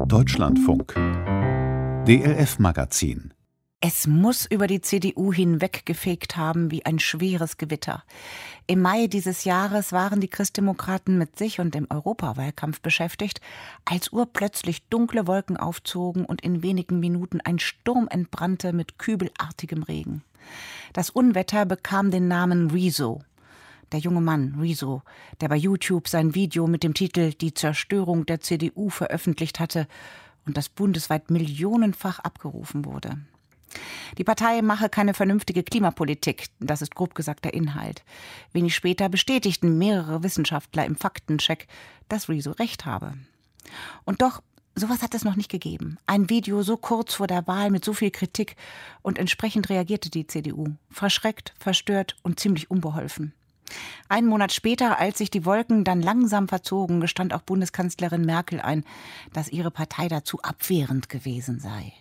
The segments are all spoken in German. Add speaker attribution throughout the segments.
Speaker 1: Deutschlandfunk DLF-Magazin.
Speaker 2: Es muss über die CDU hinweggefegt haben wie ein schweres Gewitter. Im Mai dieses Jahres waren die Christdemokraten mit sich und dem Europawahlkampf beschäftigt, als urplötzlich dunkle Wolken aufzogen und in wenigen Minuten ein Sturm entbrannte mit kübelartigem Regen. Das Unwetter bekam den Namen Rezo. Der junge Mann, Rezo, der bei YouTube sein Video mit dem Titel »Die Zerstörung der CDU« veröffentlicht hatte und das bundesweit millionenfach abgerufen wurde. Die Partei mache keine vernünftige Klimapolitik, das ist grob gesagt der Inhalt. Wenig später bestätigten mehrere Wissenschaftler im Faktencheck, dass Rezo recht habe. Und doch, sowas hat es noch nicht gegeben. Ein Video so kurz vor der Wahl mit so viel Kritik und entsprechend reagierte die CDU. Verschreckt, verstört und ziemlich unbeholfen. Einen Monat später, als sich die Wolken dann langsam verzogen, gestand auch Bundeskanzlerin Merkel ein, dass ihre Partei dazu abwehrend gewesen sei.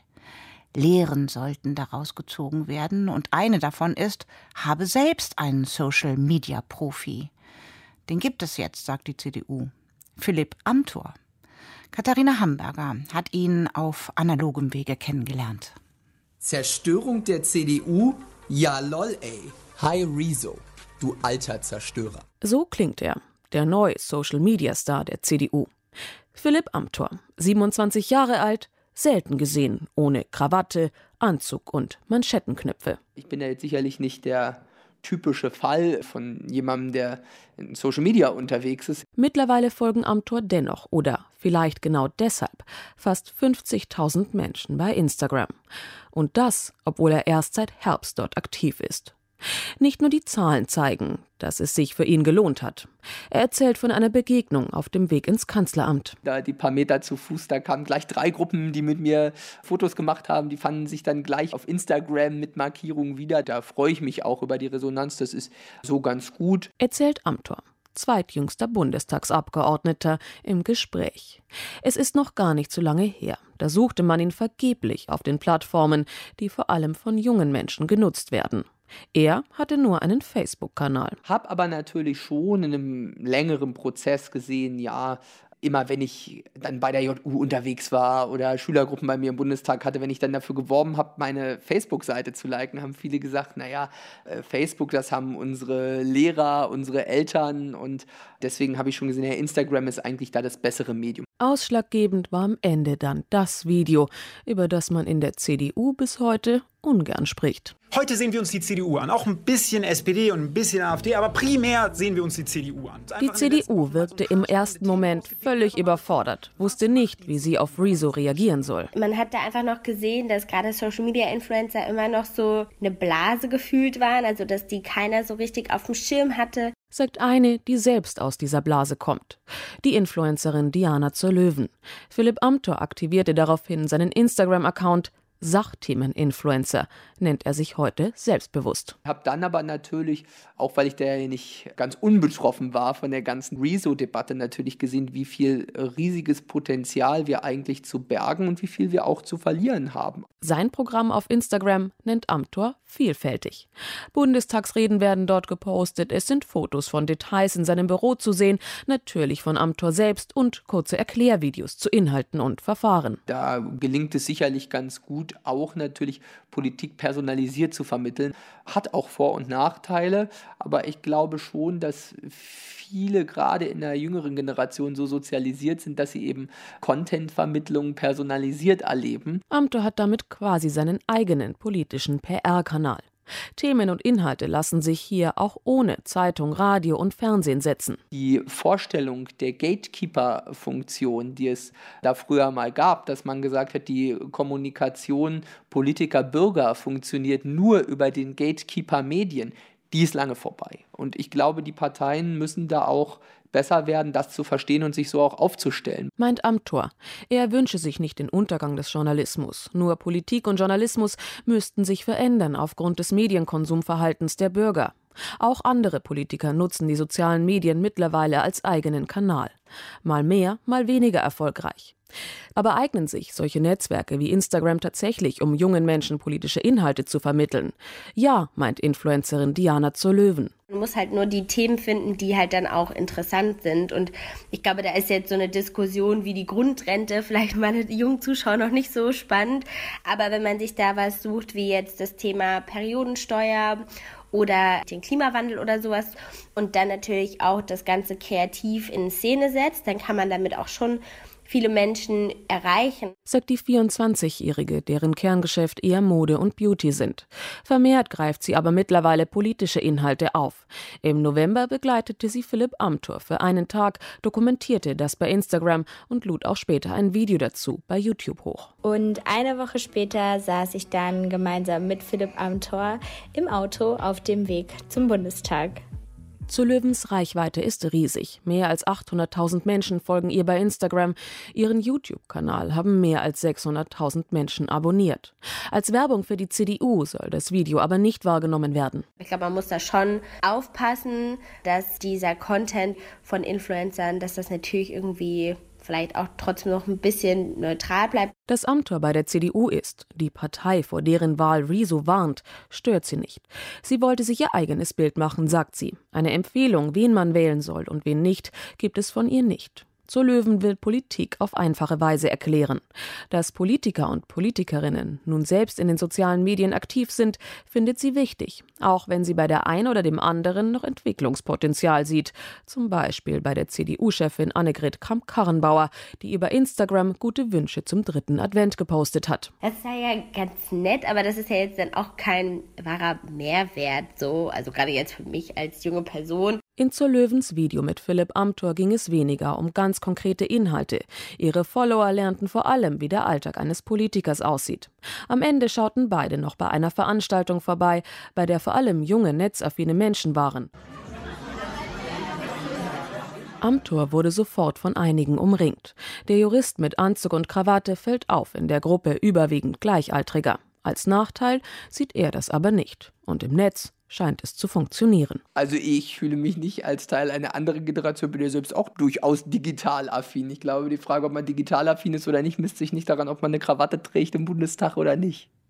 Speaker 2: Lehren sollten daraus gezogen werden und eine davon ist, habe selbst einen Social-Media-Profi. Den gibt es jetzt, sagt die CDU. Philipp Amthor. Katharina Hamburger hat ihn auf analogem Wege kennengelernt.
Speaker 3: Zerstörung der CDU? Ja lol ey. Hi Rezo, du alter Zerstörer.
Speaker 4: So klingt er, der neue Social-Media-Star der CDU. Philipp Amthor, 27 Jahre alt, selten gesehen, ohne Krawatte, Anzug und Manschettenknöpfe.
Speaker 3: Ich bin ja jetzt sicherlich nicht der typische Fall von jemandem, der in Social Media unterwegs ist.
Speaker 4: Mittlerweile folgen Amthor dennoch oder vielleicht genau deshalb fast 50.000 Menschen bei Instagram. Und das, obwohl er erst seit Herbst dort aktiv ist. Nicht nur die Zahlen zeigen, dass es sich für ihn gelohnt hat. Er erzählt von einer Begegnung auf dem Weg ins Kanzleramt.
Speaker 3: Da die paar Meter zu Fuß, da kamen gleich 3 Gruppen, die mit mir Fotos gemacht haben. Die fanden sich dann gleich auf Instagram mit Markierungen wieder. Da freue ich mich auch über die Resonanz. Das ist so ganz gut.
Speaker 4: Erzählt Amthor, zweitjüngster Bundestagsabgeordneter, im Gespräch. Es ist noch gar nicht so lange her. Da suchte man ihn vergeblich auf den Plattformen, die vor allem von jungen Menschen genutzt werden. Er hatte nur einen Facebook-Kanal.
Speaker 3: Hab aber natürlich schon in einem längeren Prozess gesehen, ja, immer wenn ich dann bei der JU unterwegs war oder Schülergruppen bei mir im Bundestag hatte, wenn ich dann dafür geworben habe, meine Facebook-Seite zu liken, haben viele gesagt, naja, Facebook, das haben unsere Lehrer, unsere Eltern und deswegen habe ich schon gesehen, ja, Instagram ist eigentlich da das bessere Medium.
Speaker 4: Ausschlaggebend war am Ende dann das Video, über das man in der CDU bis heute ungern spricht.
Speaker 5: Heute sehen wir uns die CDU an, auch ein bisschen SPD und ein bisschen AfD, aber primär sehen wir uns die CDU an.
Speaker 4: Die CDU wirkte im ersten Moment völlig überfordert, wusste nicht, wie sie auf Rezo reagieren soll.
Speaker 6: Man hat da einfach noch gesehen, dass gerade Social-Media-Influencer immer noch so eine Blase gefühlt waren, also dass die keiner so richtig auf dem Schirm hatte.
Speaker 4: Sagt eine, die selbst aus dieser Blase kommt. Die Influencerin Diana zur Löwen. Philipp Amthor aktivierte daraufhin seinen Instagram-Account. Sachthemen-Influencer nennt er sich heute selbstbewusst.
Speaker 3: Ich habe dann aber natürlich, auch weil ich da ja nicht ganz unbetroffen war von der ganzen Rezo-Debatte, natürlich gesehen, wie viel riesiges Potenzial wir eigentlich zu bergen und wie viel wir auch zu verlieren haben.
Speaker 4: Sein Programm auf Instagram nennt Amthor vielfältig. Bundestagsreden werden dort gepostet, es sind Fotos von Details in seinem Büro zu sehen, natürlich von Amthor selbst und kurze Erklärvideos zu Inhalten und Verfahren.
Speaker 3: Da gelingt es sicherlich ganz gut, auch natürlich Politik personalisiert zu vermitteln. Hat auch Vor- und Nachteile, aber ich glaube schon, dass viele gerade in der jüngeren Generation so sozialisiert sind, dass sie eben Content-Vermittlung personalisiert erleben.
Speaker 4: Amthor hat damit quasi seinen eigenen politischen PR-Kanal. Themen und Inhalte lassen sich hier auch ohne Zeitung, Radio und Fernsehen setzen.
Speaker 3: Die Vorstellung der Gatekeeper-Funktion, die es da früher mal gab, dass man gesagt hat, die Kommunikation Politiker-Bürger funktioniert nur über den Gatekeeper-Medien, die ist lange vorbei. Und ich glaube, die Parteien müssen da auch besser werden, das zu verstehen und sich so auch aufzustellen.
Speaker 4: Meint Amthor. Er wünsche sich nicht den Untergang des Journalismus. Nur Politik und Journalismus müssten sich verändern aufgrund des Medienkonsumverhaltens der Bürger. Auch andere Politiker nutzen die sozialen Medien mittlerweile als eigenen Kanal. Mal mehr, mal weniger erfolgreich. Aber eignen sich solche Netzwerke wie Instagram tatsächlich, um jungen Menschen politische Inhalte zu vermitteln? Ja, meint Influencerin Diana zur Löwen.
Speaker 6: Man muss halt nur die Themen finden, die halt dann auch interessant sind. Und ich glaube, da ist jetzt so eine Diskussion wie die Grundrente vielleicht meine jungen Zuschauer noch nicht so spannend. Aber wenn man sich da was sucht, wie jetzt das Thema Periodensteuer oder den Klimawandel oder sowas und dann natürlich auch das Ganze kreativ in Szene setzt, dann kann man damit auch schon viele Menschen erreichen.
Speaker 4: Sagt die 24-Jährige, deren Kerngeschäft eher Mode und Beauty sind. Vermehrt greift sie aber mittlerweile politische Inhalte auf. Im November begleitete sie Philipp Amthor für einen Tag, dokumentierte das bei Instagram und lud auch später ein Video dazu bei YouTube hoch.
Speaker 1: Und eine Woche später saß ich dann gemeinsam mit Philipp Amthor im Auto auf dem Weg zum Bundestag.
Speaker 4: Zur Löwens Reichweite ist riesig. Mehr als 800.000 Menschen folgen ihr bei Instagram. Ihren YouTube-Kanal haben mehr als 600.000 Menschen abonniert. Als Werbung für die CDU soll das Video aber nicht wahrgenommen werden.
Speaker 6: Ich glaube, man muss da schon aufpassen, dass dieser Content von Influencern, dass das natürlich irgendwie vielleicht auch trotzdem noch ein bisschen neutral bleibt.
Speaker 4: Dass Amthor bei der CDU ist, die Partei, vor deren Wahl Rezo warnt, stört sie nicht. Sie wollte sich ihr eigenes Bild machen, sagt sie. Eine Empfehlung, wen man wählen soll und wen nicht, gibt es von ihr nicht. Zur Löwen will Politik auf einfache Weise erklären. Dass Politiker und Politikerinnen nun selbst in den sozialen Medien aktiv sind, findet sie wichtig, auch wenn sie bei der einen oder dem anderen noch Entwicklungspotenzial sieht. Zum Beispiel bei der CDU-Chefin Annegret Kramp-Karrenbauer, die über Instagram gute Wünsche zum 3. Advent gepostet hat.
Speaker 6: Das ist ja ganz nett, aber das ist ja jetzt dann auch kein wahrer Mehrwert, so, also gerade jetzt für mich als junge Person.
Speaker 4: In Zur Löwens Video mit Philipp Amthor ging es weniger um ganz konkrete Inhalte. Ihre Follower lernten vor allem, wie der Alltag eines Politikers aussieht. Am Ende schauten beide noch bei einer Veranstaltung vorbei, bei der vor allem junge, netzaffine Menschen waren. Amthor wurde sofort von einigen umringt. Der Jurist mit Anzug und Krawatte fällt auf in der Gruppe überwiegend Gleichaltriger. Als Nachteil sieht er das aber nicht. Und im Netz scheint es zu funktionieren.
Speaker 3: Also ich fühle mich nicht als Teil einer anderen Generation, bin ja selbst auch durchaus digital affin. Ich glaube, die Frage, ob man digital affin ist oder nicht, misst sich nicht daran, ob man eine Krawatte trägt im Bundestag oder nicht.